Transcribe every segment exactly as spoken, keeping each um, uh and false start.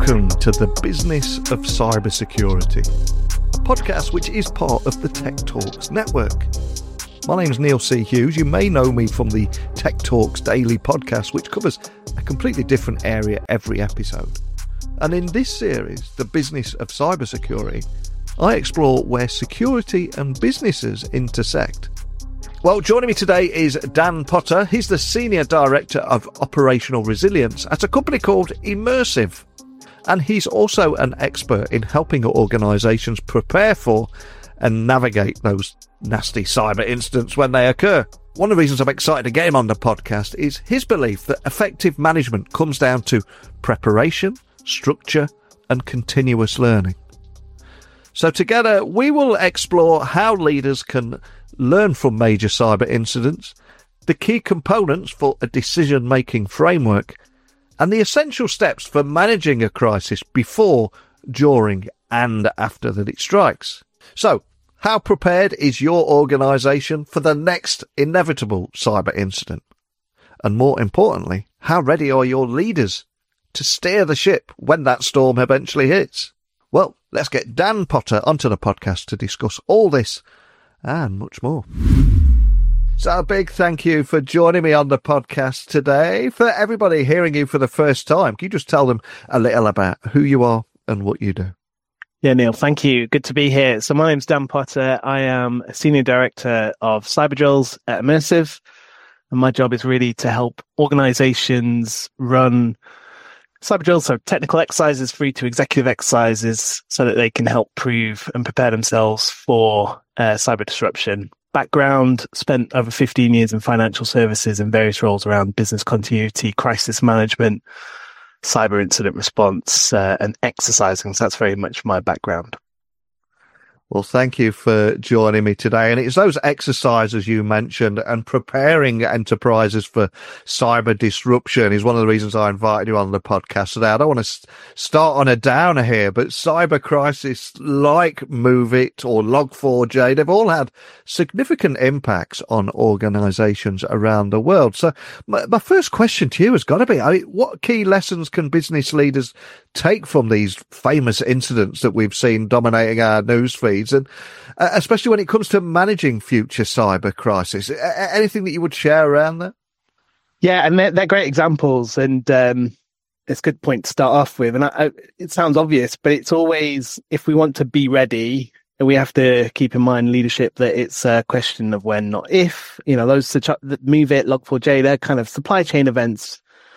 Welcome to the Business of Cybersecurity, a podcast which is part of the Tech Talks network. My name is Neil C. Hughes. You may know me from the Tech Talks Daily podcast, which covers a completely different area every episode. And in this series, The Business of Cybersecurity, I explore where security and businesses intersect. Well, joining me today is Dan Potter. He's the Senior Director of Operational Resilience at a company called Immersive. And he's also an expert in helping organisations prepare for and navigate those nasty cyber incidents when they occur. One of the reasons I'm excited to get him on the podcast is his belief that effective management comes down to preparation, structure, and continuous learning. So together, we will explore how leaders can learn from major cyber incidents, the key components for a decision-making framework, and the essential steps for managing a crisis before, during, and after that it strikes. So, how prepared is your organisation for the next inevitable cyber incident? And more importantly, how ready are your leaders to steer the ship when that storm eventually hits? Well, let's get Dan Potter onto the podcast to discuss all this and much more. So a big thank you for joining me on the podcast today. For everybody hearing you for the first time, can you just tell them a little about who you are and what you do? Yeah, Neil, thank you. Good to be here. So my name's Dan Potter. I am a Senior Director of Cyber Drills at Immersive. And my job is really to help organizations run cyber drills, so technical exercises through to executive exercises, so that they can help prove and prepare themselves for uh, cyber disruption. Background, spent over fifteen years in financial services in various roles around business continuity, crisis management, cyber incident response, uh, and exercising. So that's very much my background. Well, thank you for joining me today. And it's those exercises you mentioned and preparing enterprises for cyber disruption is one of the reasons I invited you on the podcast today. I don't want to start on a downer here, but cyber crisis like MOVEit or log four j, they've all had significant impacts on organizations around the world. So my, my first question to you has got to be, I mean, what key lessons can business leaders take from these famous incidents that we've seen dominating our news feeds, and uh, especially when it comes to managing future cyber crisis? A- anything that you would share around that? Yeah, and they're, they're great examples, and um, it's a good point to start off with. And I, I, it sounds obvious, but it's always, if we want to be ready, and we have to keep in mind leadership, that it's a question of when, not if. You know, those that MOVEit, log four j, they're kind of supply chain events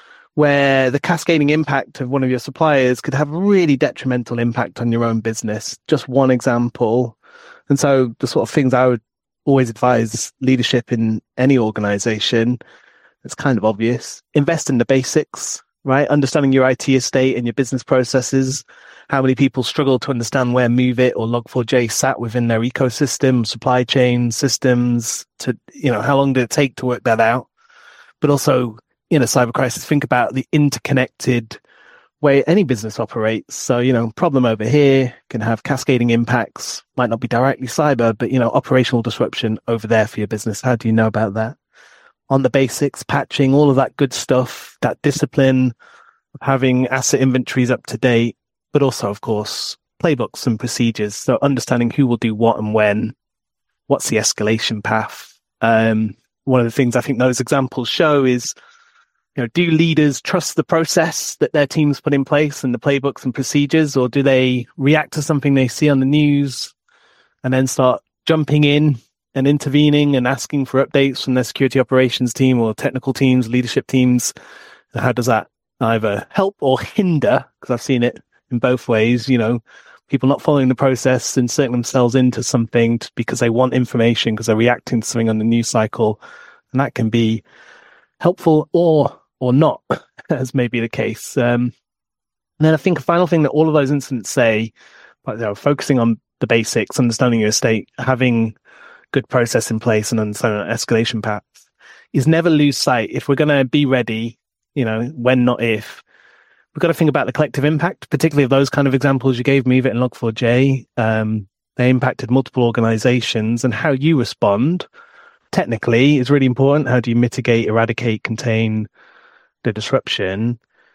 where the cascading impact of one of your suppliers could have a really detrimental impact on your own business. Just one example. And so the sort of things I would always advise leadership in any organization, it's kind of obvious. Invest in the basics, right? Understanding your I T estate and your business processes. How many people struggle to understand where MOVEit or log four j sat within their ecosystem, supply chain systems, to, you know, how long did it take to work that out? But also, in a cyber crisis, think about the interconnected way any business operates. So, you know, problem over here can have cascading impacts, might not be directly cyber, but, you know, operational disruption over there for your business. How do you know about that? On the basics, patching, all of that good stuff, that discipline of having asset inventories up to date, but also, of course, playbooks and procedures. So understanding who will do what and when, what's the escalation path. Um, one of the things I think those examples show is, you know, do leaders trust the process that their teams put in place and the playbooks and procedures, or do they react to something they see on the news and then start jumping in and intervening and asking for updates from their security operations team or technical teams, leadership teams? And how does that either help or hinder? Because I've seen it in both ways, you know, people not following the process, inserting themselves into something because they want information, because they're reacting to something on the news cycle. And that can be helpful or or not, as may be the case. Um, and then I think a final thing that all of those incidents say, like, you know, focusing on the basics, understanding your estate, having good process in place, and understanding an escalation path, is never lose sight. If we're going to be ready, you know, when, not if, we've got to think about the collective impact, particularly of those kind of examples you gave, MOVEit and log four j. Um, they impacted multiple organizations, and how you respond technically is really important. How do you mitigate, eradicate, contain the disruption?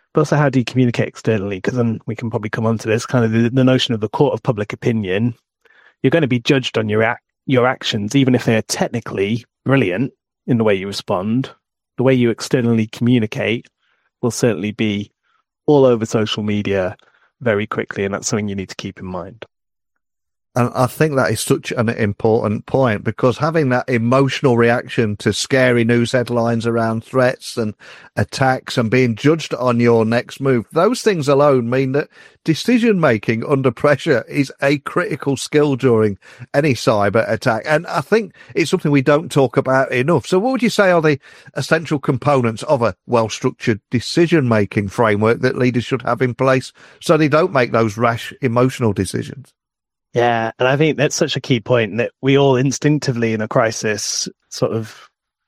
But also, how do you communicate externally? Because then we can probably come on to this kind of the, the notion of the court of public opinion. You're going to be judged on your ac- your actions, even if they're technically brilliant in the way you respond. The way you externally communicate will certainly be all over social media very quickly, and that's something you need to keep in mind. And I think that is such an important point, because having that emotional reaction to scary news headlines around threats and attacks and being judged on your next move, those things alone mean that decision making under pressure is a critical skill during any cyber attack. And I think it's something we don't talk about enough. So what would you say are the essential components of a well-structured decision making framework that leaders should have in place so they don't make those rash emotional decisions? Yeah, and I think that's such a key point, that we all instinctively in a crisis sort of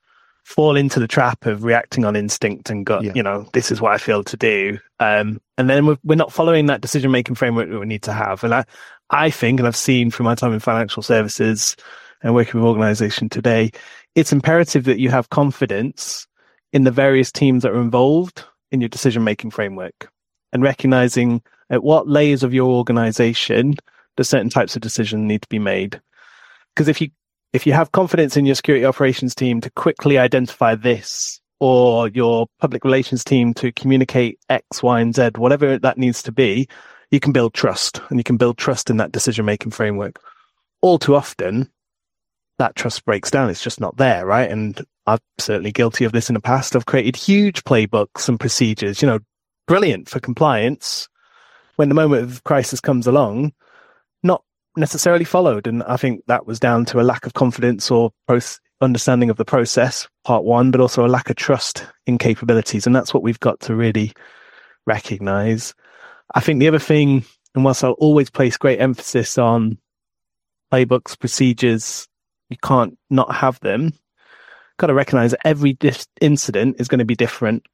fall into the trap of reacting on instinct and gut, yeah. you know, this is what I feel to do. Um, and then we're, we're not following that decision-making framework that we need to have. And I, I think, and I've seen from my time in financial services and working with organization today, it's imperative that you have confidence in the various teams that are involved in your decision-making framework, and recognizing at what layers of your organization the certain types of decisions need to be made. Because if you if you have confidence in your security operations team to quickly identify this, or your public relations team to communicate X, Y, and Z, whatever that needs to be, you can build trust, and you can build trust in that decision-making framework. All too often, that trust breaks down. It's just not there, right? And I'm certainly guilty of this in the past. I've created huge playbooks and procedures, you know, brilliant for compliance. When the moment of crisis comes along, not necessarily followed. And I think that was down to a lack of confidence or pro- understanding of the process, part one, but also a lack of trust in capabilities. And that's what we've got to really recognize. I think the other thing, and whilst I'll always place great emphasis on playbooks, procedures, you can't not have them, got to recognize that every dis- incident is going to be different.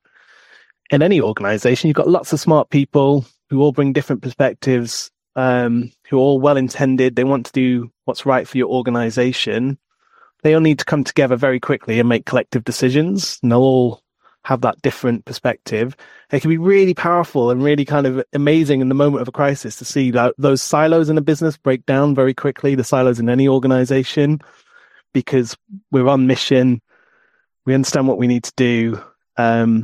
In any organization, you've got lots of smart people who all bring different perspectives, Um, who are all well-intended. They want to do what's right for your organization. They all need to come together very quickly and make collective decisions, and they'll all have that different perspective. It can be really powerful and really kind of amazing in the moment of a crisis to see that those silos in a business break down very quickly, the silos in any organization, because we're on mission. We understand what we need to do. Um,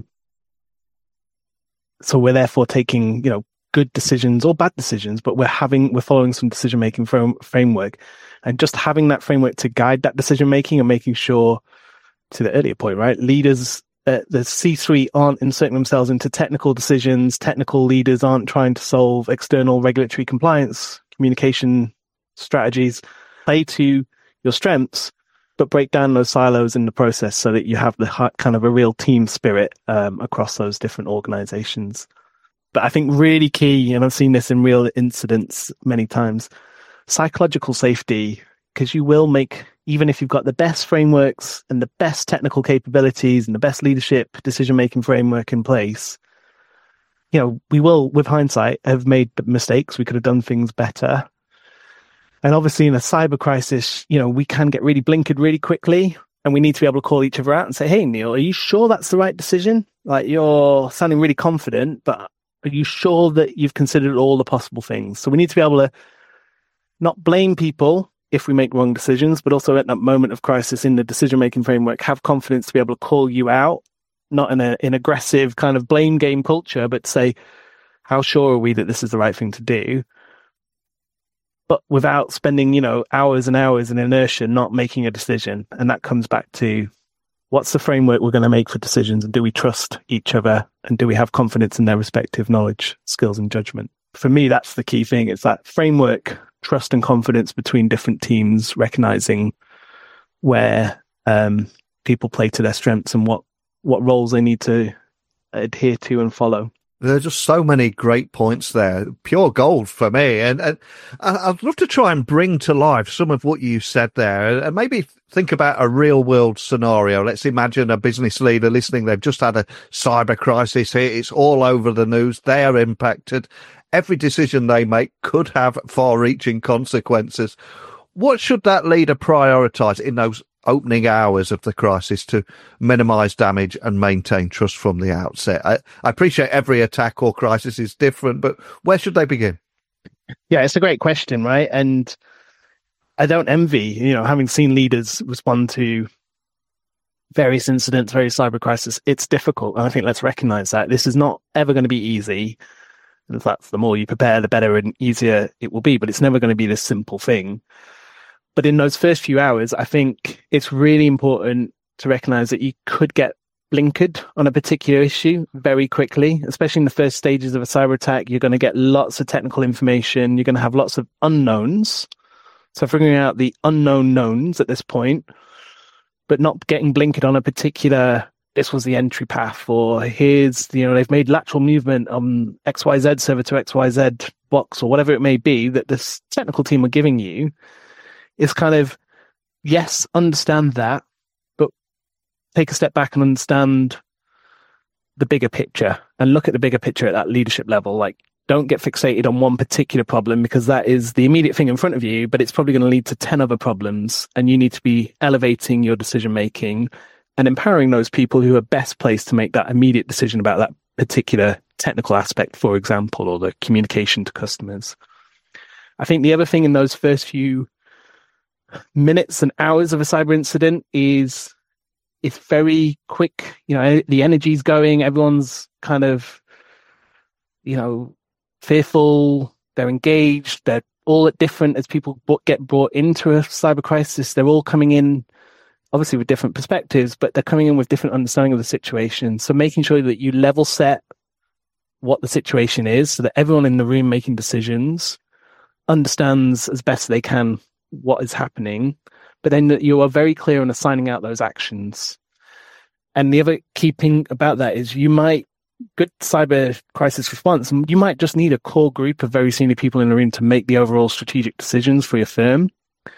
so we're therefore taking, you know, good decisions or bad decisions, but we're having, we're following some decision-making frame, framework, and just having that framework to guide that decision-making, and making sure, to the earlier point, right, leaders, uh, the C-suite aren't inserting themselves into technical decisions. Technical leaders aren't trying to solve external regulatory compliance communication strategies. Play to your strengths, but break down those silos in the process so that you have the kind of a real team spirit um, across those different organizations. But I think really key, and I've seen this in real incidents many times, psychological safety, because you will make, even if you've got the best frameworks and the best technical capabilities and the best leadership decision-making framework in place, you know, we will, with hindsight, have made mistakes. We could have done things better. And obviously in a cyber crisis, you know, we can get really blinkered really quickly, and we need to be able to call each other out and say, hey, Neil, are you sure that's the right decision? Like, you're sounding really confident, but are you sure that you've considered all the possible things? So we need to be able to not blame people if we make wrong decisions, but also at that moment of crisis in the decision-making framework, have confidence to be able to call you out, not in a, in aggressive kind of blame game culture, but say, how sure are we that this is the right thing to do? But without spending, you know, hours and hours in inertia, not making a decision. And that comes back to, what's the framework we're going to make for decisions, and do we trust each other, and do we have confidence in their respective knowledge, skills, and judgment? For me, that's the key thing. It's that framework, trust and confidence between different teams, recognizing where um, people play to their strengths and what, what roles they need to adhere to and follow. There are just so many great points there. Pure gold for me. And, and I'd love to try and bring to life some of what you said there, and maybe think about a real world scenario. Let's imagine a business leader listening. They've just had a cyber crisis here. It's all over the news. They are impacted. Every decision they make could have far reaching consequences. What should that leader prioritize in those opening hours of the crisis to minimize damage and maintain trust from the outset? I, I appreciate every attack or crisis is different, but where should they begin? Yeah, it's a great question, right? And I don't envy, you know, having seen leaders respond to various incidents, various cyber crises. It's difficult. And I think let's recognize that this is not ever going to be easy. In fact, the more you prepare, the better and easier it will be, but it's never going to be this simple thing. But in those first few hours, I think it's really important to recognize that you could get blinkered on a particular issue very quickly, especially in the first stages of a cyber attack. You're going to get lots of technical information. You're going to have lots of unknowns. So figuring out the unknown knowns at this point, but not getting blinkered on a particular, this was the entry path, or here's, you know, they've made lateral movement on X Y Z server to X Y Z box, or whatever it may be that this technical team are giving you. Is kind of, yes, understand that, but take a step back and understand the bigger picture and look at the bigger picture at that leadership level. Like, don't get fixated on one particular problem, because that is the immediate thing in front of you, but it's probably going to lead to ten other problems. And you need to be elevating your decision making and empowering those people who are best placed to make that immediate decision about that particular technical aspect, for example, or the communication to customers. I think the other thing in those first few minutes and hours of a cyber incident is it's very quick. You know, the energy's going, everyone's kind of, you know, fearful, they're engaged, they're all at different, as people get brought into a cyber crisis, they're all coming in obviously with different perspectives, but they're coming in with different understanding of the situation. So making sure that you level set what the situation is so that everyone in the room making decisions understands as best they can what is happening, but then that you are very clear on assigning out those actions. And the other key thing about that is you might, good cyber crisis response, you might just need a core group of very senior people in the room to make the overall strategic decisions for your firm.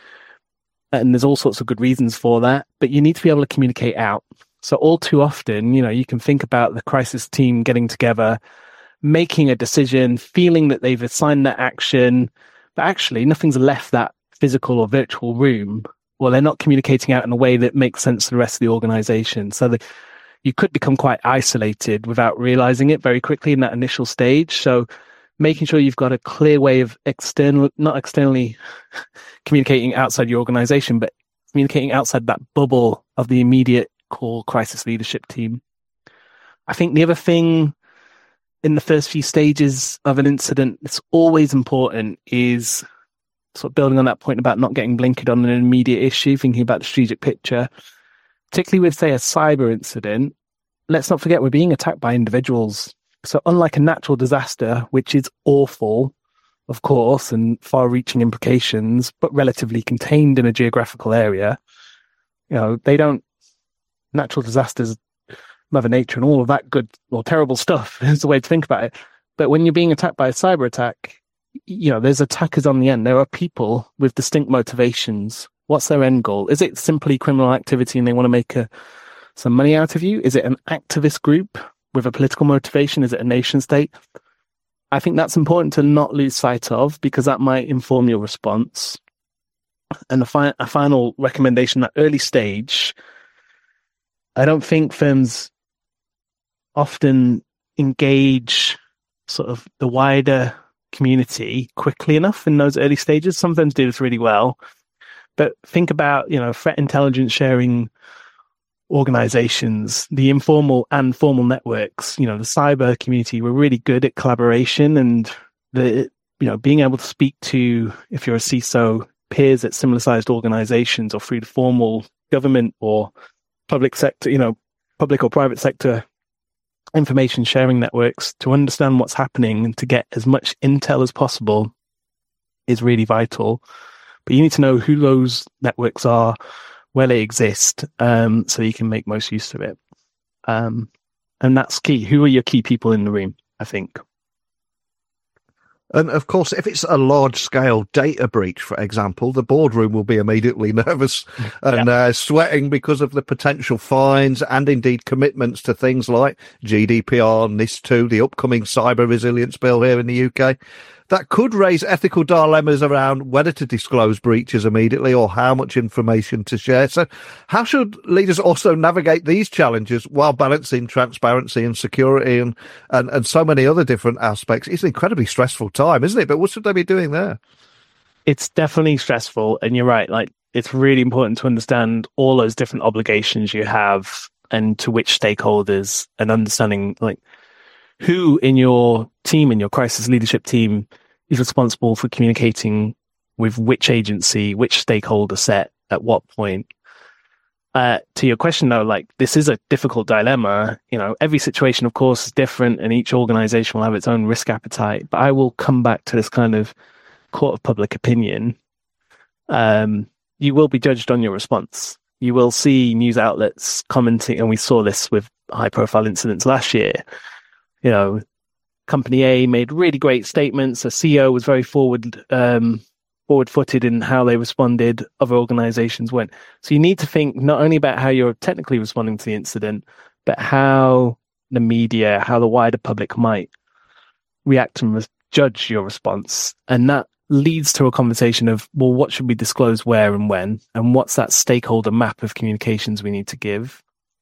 And there's all sorts of good reasons for that, but you need to be able to communicate out. So all too often, you know, you can think about the crisis team getting together, making a decision, feeling that they've assigned that action, but actually nothing's left that physical or virtual room, or they're not communicating out in a way that makes sense to the rest of the organization. So the, you could become quite isolated without realizing it very quickly in that initial stage. So making sure you've got a clear way of external, not externally communicating outside your organization, but communicating outside that bubble of the immediate core crisis leadership team. I think the other thing in the first few stages of an incident that's always important is sort of building on that point about not getting blinkered on an immediate issue, thinking about the strategic picture, particularly with, say, a cyber incident. Let's not forget we're being attacked by individuals. So unlike a natural disaster, which is awful, of course, and far-reaching implications, but relatively contained in a geographical area, you know, they don't, natural disasters, Mother Nature and all of that good or terrible stuff is the way to think about it. But when you're being attacked by a cyber attack, you know, there's attackers on the end. There are people with distinct motivations. What's their end goal? Is it simply criminal activity and they want to make a, some money out of you? Is it an activist group with a political motivation? Is it a nation state? I think that's important to not lose sight of, because that might inform your response. And a, fi- a final recommendation, that early stage, I don't think firms often engage sort of the wider community quickly enough in those early stages. Some firms do this really well, but think about, you know, threat intelligence sharing organizations, the informal and formal networks. You know, the cyber community, we're really good at collaboration and the, you know, being able to speak to, if you're a C I S O, peers at similar sized organizations, or through the formal government or public sector, you know, public or private sector information sharing networks, to understand what's happening and to get as much intel as possible is really vital. But you need to know who those networks are, where they exist, um, so you can make most use of it. Um, and that's key. Who are your key people in the room, I think? And of course, if it's a large-scale data breach, for example, the boardroom will be immediately nervous and yeah. uh, sweating because of the potential fines and indeed commitments to things like G D P R, NIS two, the upcoming cyber resilience bill here in the U K. that could raise ethical dilemmas around whether to disclose breaches immediately or how much information to share. So how should leaders also navigate these challenges while balancing transparency and security and, and, and so many other different aspects? It's an incredibly stressful time, isn't it? But what should they be doing there? It's definitely stressful. And you're right. Like, it's really important to understand all those different obligations you have and to which stakeholders, and understanding like who in your team, in your crisis leadership team, is responsible for communicating with which agency, which stakeholder set at what point. Uh, to your question though, like, this is a difficult dilemma. You know, every situation, of course, is different and each organization will have its own risk appetite. But I will come back to this kind of court of public opinion. Um, you will be judged on your response. You will see news outlets commenting, and we saw this with high profile incidents last year. You know, company A made really great statements. A C E O was very forward, um, forward footed in how they responded. Other organizations weren't. So you need to think not only about how you're technically responding to the incident, but how the media, how the wider public might react and re- judge your response. And that leads to a conversation of, well, what should we disclose where and when? And what's that stakeholder map of communications we need to give?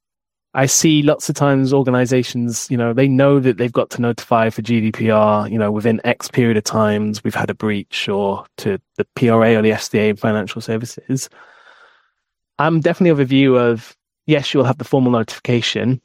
I see lots of times organizations, you know, they know that they've got to notify for G D P R, you know, within X period of times, we've had a breach, or to the P R A or the F C A in financial services. I'm definitely of a view of, yes, you'll have the formal notification,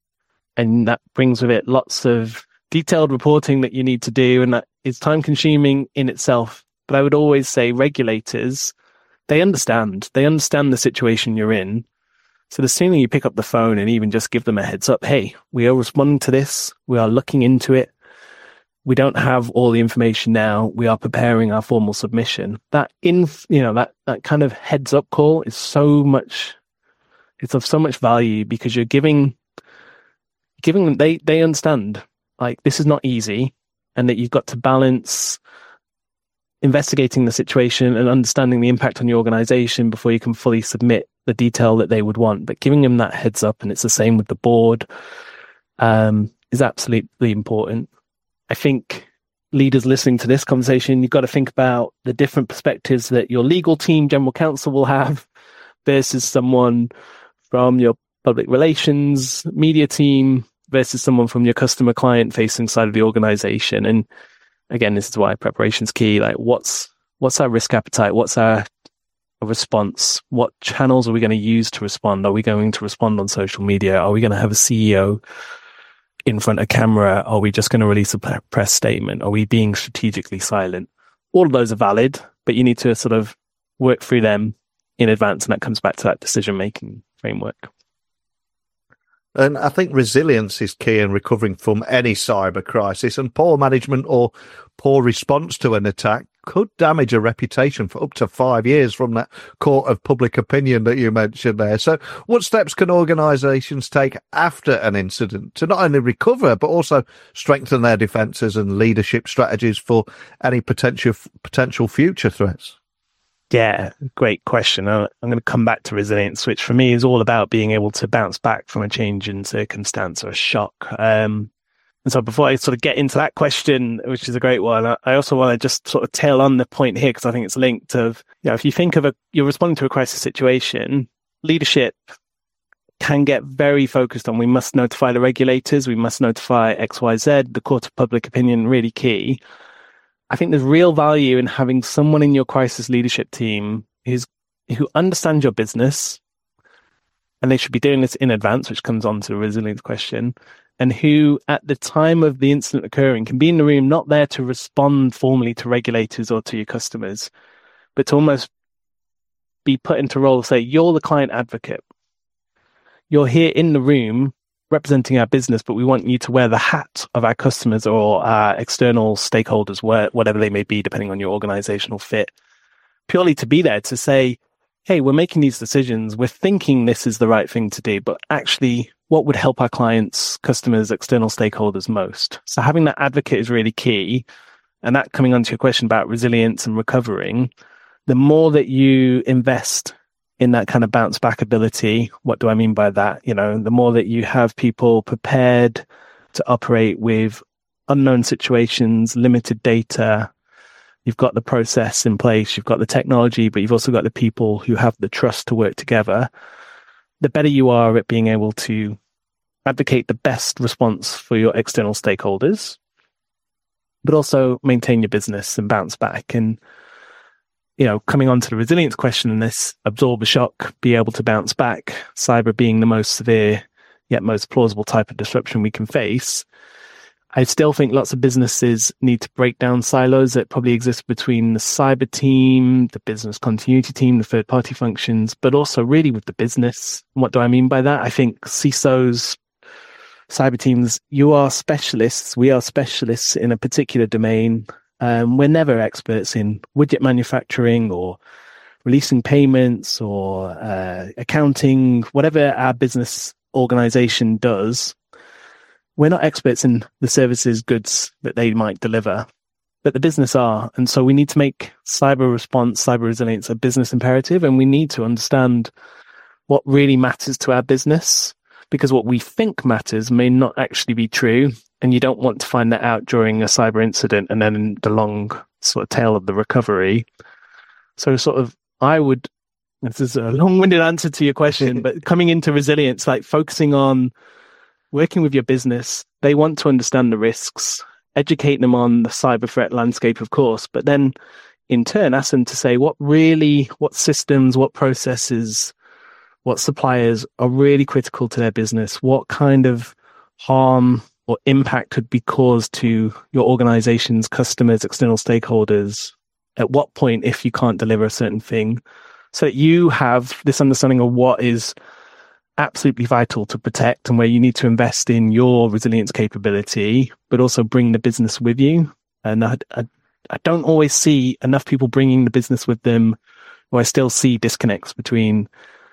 and that brings with it lots of detailed reporting that you need to do, and that is time consuming in itself. But I would always say regulators, they understand, they understand the situation you're in. So the sooner you pick up the phone and even just give them a heads up, hey, we are responding to this, we are looking into it, we don't have all the information now, we are preparing our formal submission. That in, you know, that, that kind of heads up call is so much, it's of so much value, because you're giving, giving them, they, they understand, like, this is not easy, and that you've got to balance investigating the situation and understanding the impact on your organization before you can fully submit the detail that they would want. But giving them that heads up, and it's the same with the board, um, is absolutely important. I think leaders listening to this conversation, you've got to think about the different perspectives that your legal team, general counsel will have versus someone from your public relations, media team versus someone from your customer client facing side of the organization. And again, this is why preparation is key. Like, what's what's our risk appetite? What's our response? What channels are we going to use to respond? Are we going to respond on social media? Are we going to have a C E O in front of camera? Are we just going to release a press statement? Are we being strategically silent? All of those are valid, but you need to sort of work through them in advance, and that comes back to that decision-making framework. And I think resilience is key in recovering from any cyber crisis, and poor management or poor response to an attack could damage a reputation for up to five years from that court of public opinion that you mentioned there. So what steps can organisations take after an incident to not only recover, but also strengthen their defences and leadership strategies for any potential potential future threats? Yeah, great question. I'm going to come back to resilience, which for me is all about being able to bounce back from a change in circumstance or a shock. Um, and so before I sort of get into that question, which is a great one, I also want to just sort of tail on the point here, because I think it's linked of, you know, if you think of a, you're responding to a crisis situation, leadership can get very focused on, we must notify the regulators, we must notify X, Y, Z, the court of public opinion, really key. I think there's real value in having someone in your crisis leadership team who's, who understands your business, and they should be doing this in advance, which comes on to the resilience question, and who at the time of the incident occurring can be in the room, not there to respond formally to regulators or to your customers, but to almost be put into a role of, say, you're the client advocate. You're here in the room representing our business, but we want you to wear the hat of our customers or our external stakeholders, where, whatever they may be, depending on your organizational fit, purely to be there to say, hey, we're making these decisions, we're thinking this is the right thing to do, but actually what would help our clients, customers, external stakeholders most? So having that advocate is really key. And that, coming on to your question about resilience and recovering, the more that you invest in that kind of bounce back ability, what do I mean by that? You know, the more that you have people prepared to operate with unknown situations, limited data. You've got the process in place, you've got the technology, but you've also got the people who have the trust to work together. The better you are at being able to advocate the best response for your external stakeholders, but also maintain your business and bounce back. And, you know, coming on to the resilience question in this, absorb a shock, be able to bounce back, cyber being the most severe yet most plausible type of disruption we can face. I still think lots of businesses need to break down silos that probably exist between the cyber team, the business continuity team, the third party functions, but also really with the business. What do I mean by that? I think C I S Os, cyber teams, you are specialists. We are specialists in a particular domain. Um, we're never experts in widget manufacturing or releasing payments or uh, accounting, whatever our business organization does. We're not experts in the services, goods that they might deliver, but the business are. And so we need to make cyber response, cyber resilience a business imperative, and we need to understand what really matters to our business, because what we think matters may not actually be true. And you don't want to find that out during a cyber incident and then the long sort of tail of the recovery. So sort of, I would, this is a long-winded answer to your question, but coming into resilience, like focusing on working with your business, they want to understand the risks, educate them on the cyber threat landscape, of course, but then in turn ask them to say what really, what systems, what processes, what suppliers are really critical to their business, what kind of harm or impact could be caused to your organization's customers, external stakeholders, at what point if you can't deliver a certain thing, so that you have this understanding of what is absolutely vital to protect and where you need to invest in your resilience capability, but also bring the business with you. And I, I, I don't always see enough people bringing the business with them, or I still see disconnects between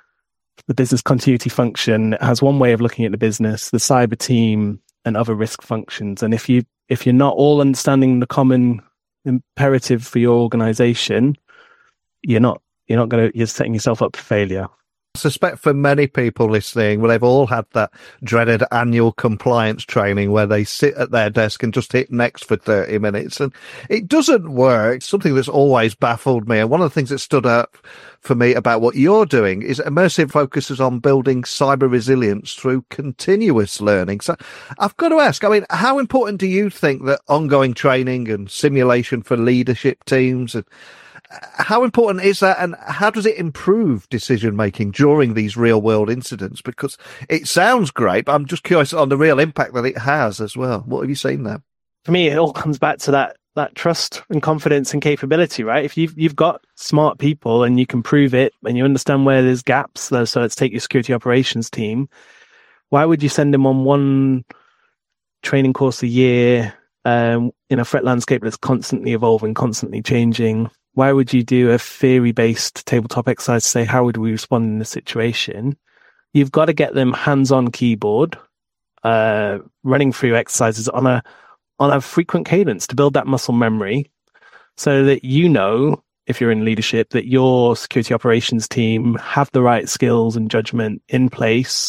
the business continuity function that has one way of looking at the business, the cyber team, and other risk functions. And if you if you're not all understanding the common imperative for your organization, you're not you're not going to you're setting yourself up for failure. I suspect for many people listening, well, they've all had that dreaded annual compliance training where they sit at their desk and just hit next for thirty minutes. And it doesn't work. It's something that's always baffled me. And one of the things that stood out for me about what you're doing is immersive focuses on building cyber resilience through continuous learning. So I've got to ask, I mean, how important do you think that ongoing training and simulation for leadership teams, and how important is that, and how does it improve decision making during these real world incidents? Because it sounds great, but I'm just curious on the real impact that it has as well. What have you seen there? For me, it all comes back to that that trust and confidence and capability, right? If you've you've got smart people and you can prove it and you understand where there's gaps, so let's take your security operations team. Why would you send them on one training course a year um, in a threat landscape that's constantly evolving, constantly changing? Why would you do a theory-based tabletop exercise to say, how would we respond in this situation? You've got to get them hands-on keyboard, uh, running through exercises on a on a frequent cadence to build that muscle memory, so that you know, if you're in leadership, that your security operations team have the right skills and judgment in place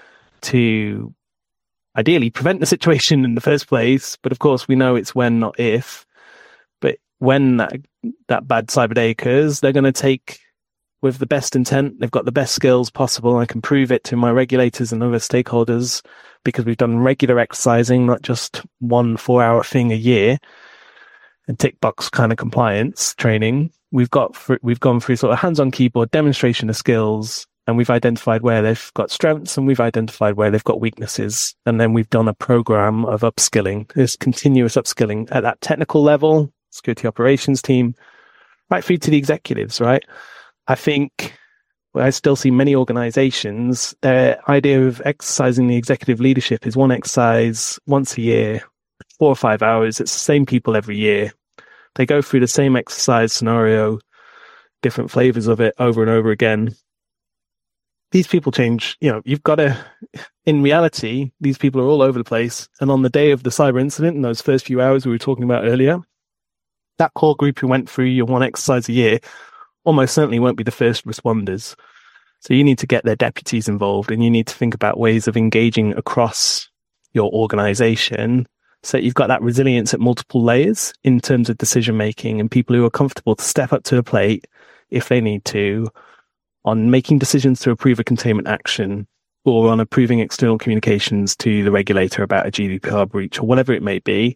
to ideally prevent the situation in the first place. But of course, we know it's when, not if. When that that bad cyber day occurs, they're going to take with the best intent. They've got the best skills possible. I can prove it to my regulators and other stakeholders because we've done regular exercising, not just one four-hour thing a year and tick box kind of compliance training. We've got we've gone through sort of hands-on keyboard demonstration of skills, and we've identified where they've got strengths and we've identified where they've got weaknesses. And then we've done a program of upskilling, this continuous upskilling at that technical level, security operations team, right through to the executives, right? I think well, I still see many organizations, their idea of exercising the executive leadership is one exercise once a year, four or five hours. It's the same people every year. They go through the same exercise scenario, different flavors of it over and over again. These people change, you know, you've got to, in reality, these people are all over the place. And on the day of the cyber incident, in those first few hours we were talking about earlier, that core group who went through your one exercise a year almost certainly won't be the first responders. So you need to get their deputies involved, and you need to think about ways of engaging across your organization so you've got that resilience at multiple layers in terms of decision making, and people who are comfortable to step up to the plate if they need to on making decisions to approve a containment action or on approving external communications to the regulator about a G D P R breach or whatever it may be.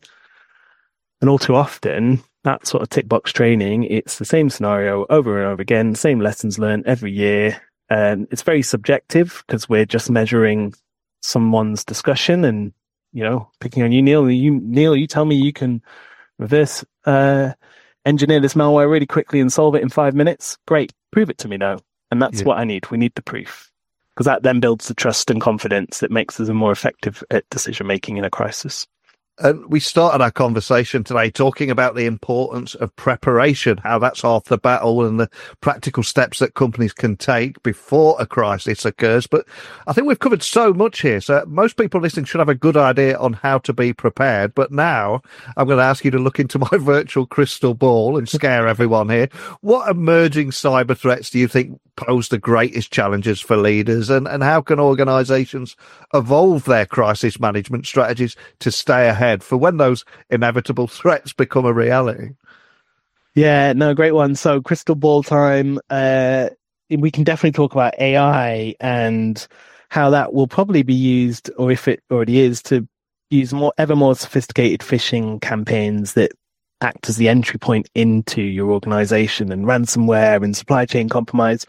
And all too often, that sort of tick box training, it's the same scenario over and over again, same lessons learned every year. And it's very subjective because we're just measuring someone's discussion and, you know, picking on you, Neil, you, Neil, you tell me you can reverse uh, engineer this malware really quickly and solve it in five minutes. Great. Prove it to me now. And that's yeah. what I need. We need the proof, because that then builds the trust and confidence that makes us more effective at decision making in a crisis. And we started our conversation today talking about the importance of preparation, how that's half the battle and the practical steps that companies can take before a crisis occurs. But I think we've covered so much here. So most people listening should have a good idea on how to be prepared. But now I'm going to ask you to look into my virtual crystal ball and scare everyone here. What emerging cyber threats do you think pose the greatest challenges for leaders, and, and how can organisations evolve their crisis management strategies to stay ahead for when those inevitable threats become a reality? Yeah, no, great one. So crystal ball time, uh, we can definitely talk about A I and how that will probably be used, or if it already is, to use more ever more sophisticated phishing campaigns that act as the entry point into your organization, and ransomware and supply chain compromise.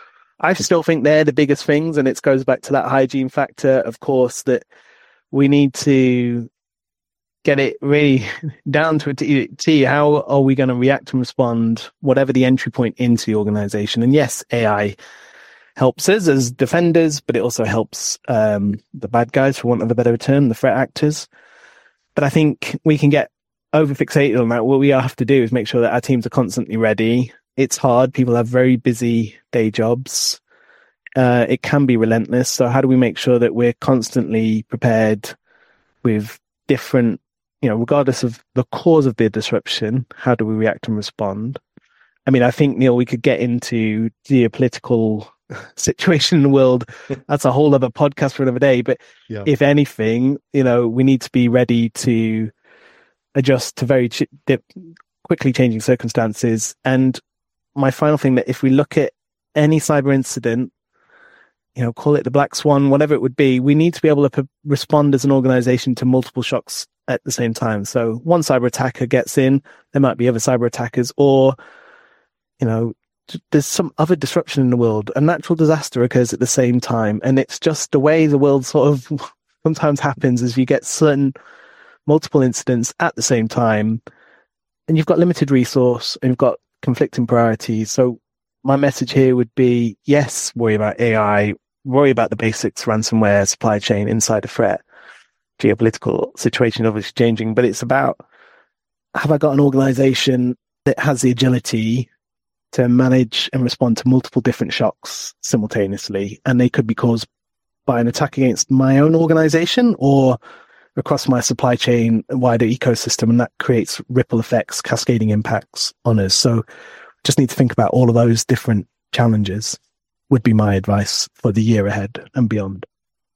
I still think they're the biggest things, and it goes back to that hygiene factor, of course, that we need to get it really down to a T. T how are we going to react and respond, whatever the entry point into the organization? And yes, A I helps us as defenders, but it also helps um, the bad guys, for want of a better term, the threat actors. But I think we can get over-fixated on that. What we have to do is make sure that our teams are constantly ready. It's hard. People have very busy day jobs. Uh, it can be relentless. So how do we make sure that we're constantly prepared with different, you know, regardless of the cause of the disruption, how do we react and respond? I mean, I think, Neil, we could get into geopolitical situation in the world. That's a whole other podcast for another day. But yeah. if anything, you know, we need to be ready to adjust to very ch- dip, quickly changing circumstances. And my final thing, that if we look at any cyber incident, you know, call it the black swan, whatever it would be, we need to be able to p- respond as an organization to multiple shocks at the same time. So one cyber attacker gets in, there might be other cyber attackers, or, you know, t- there's some other disruption in the world. A natural disaster occurs at the same time. And it's just the way the world sort of sometimes happens, is you get certain multiple incidents at the same time, and you've got limited resource and you've got conflicting priorities. So my message here would be, yes, worry about A I, worry about the basics, ransomware, supply chain, insider threat, geopolitical situation obviously changing, but it's about, have I got an organization that has the agility to manage and respond to multiple different shocks simultaneously? And they could be caused by an attack against my own organization or across my supply chain, wider ecosystem, and that creates ripple effects, cascading impacts on us. So just need to think about all of those different challenges, would be my advice for the year ahead and beyond.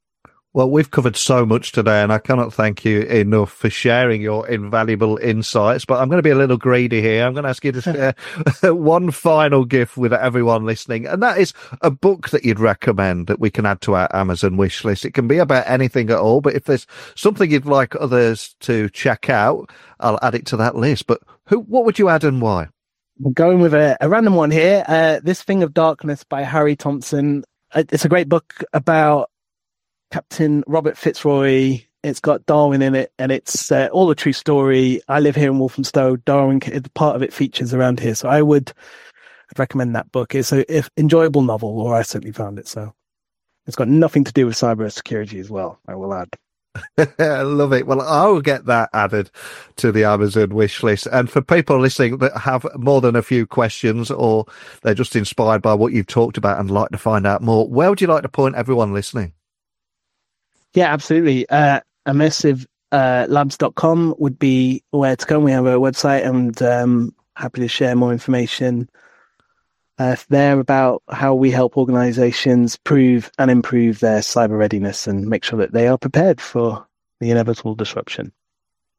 Well, we've covered so much today, and I cannot thank you enough for sharing your invaluable insights. But I'm going to be a little greedy here. I'm going to ask you to share one final gift with everyone listening, and that is a book that you'd recommend that we can add to our Amazon wish list. It can be about anything at all, but if there's something you'd like others to check out, I'll add it to that list. But who, what would you add and why? I'm going with a, a random one here. Uh, This Thing of Darkness by Harry Thompson. It's a great book about Captain Robert Fitzroy. It's got Darwin in it, and it's uh, all a true story. I live here in Walthamstow. Darwin, part of it features around here. So I would I'd recommend that book. It's an enjoyable novel, or I certainly found it so. It's got nothing to do with cyber security as well, I will add. I love it. Well, I'll get that added to the Amazon wish list. And for people listening that have more than a few questions, or they're just inspired by what you've talked about and like to find out more, where would you like to point everyone listening? Yeah, absolutely. Uh, immersive labs dot com would be where to go. We have a website, and um, happy to share more information uh, there about how we help organizations prove and improve their cyber readiness and make sure that they are prepared for the inevitable disruption.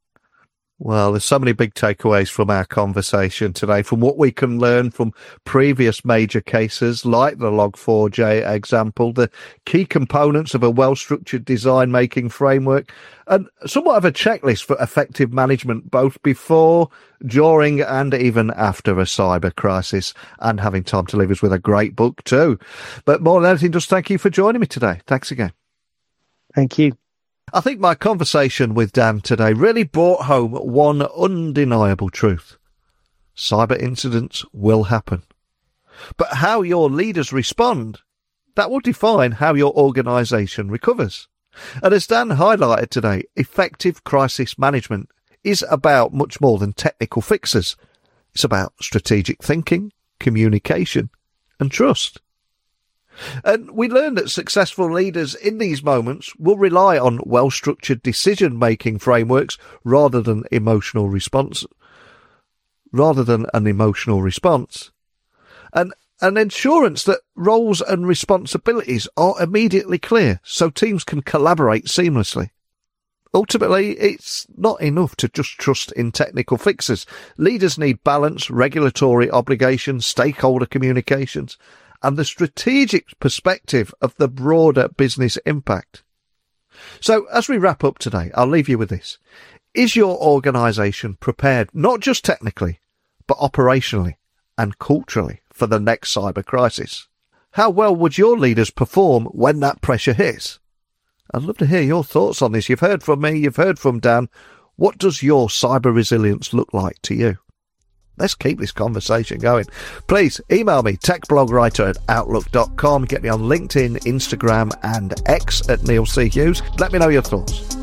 Well, there's so many big takeaways from our conversation today, from what we can learn from previous major cases like the log four j example, the key components of a well-structured design-making framework, and somewhat of a checklist for effective management both before, during and even after a cyber crisis, and having time to leave us with a great book too. But more than anything, just thank you for joining me today. Thanks again. Thank you. I think my conversation with Dan today really brought home one undeniable truth. Cyber incidents will happen. But how your leaders respond, that will define how your organisation recovers. And as Dan highlighted today, effective crisis management is about much more than technical fixes. It's about strategic thinking, communication, and trust. And we learned that successful leaders in these moments will rely on well-structured decision-making frameworks rather than emotional response, rather than an emotional response, and an assurance that roles and responsibilities are immediately clear so teams can collaborate seamlessly. Ultimately, it's not enough to just trust in technical fixes. Leaders need balance, regulatory obligations, stakeholder communications, and the strategic perspective of the broader business impact. So as we wrap up today, I'll leave you with this. Is your organisation prepared, not just technically, but operationally and culturally for the next cyber crisis? How well would your leaders perform when that pressure hits? I'd love to hear your thoughts on this. You've heard from me, you've heard from Dan. What does your cyber resilience look like to you? Let's keep this conversation going. Please email me, techblogwriter at outlook dot com. Get me on LinkedIn, Instagram and X at Neil C. Hughes. Let me know your thoughts.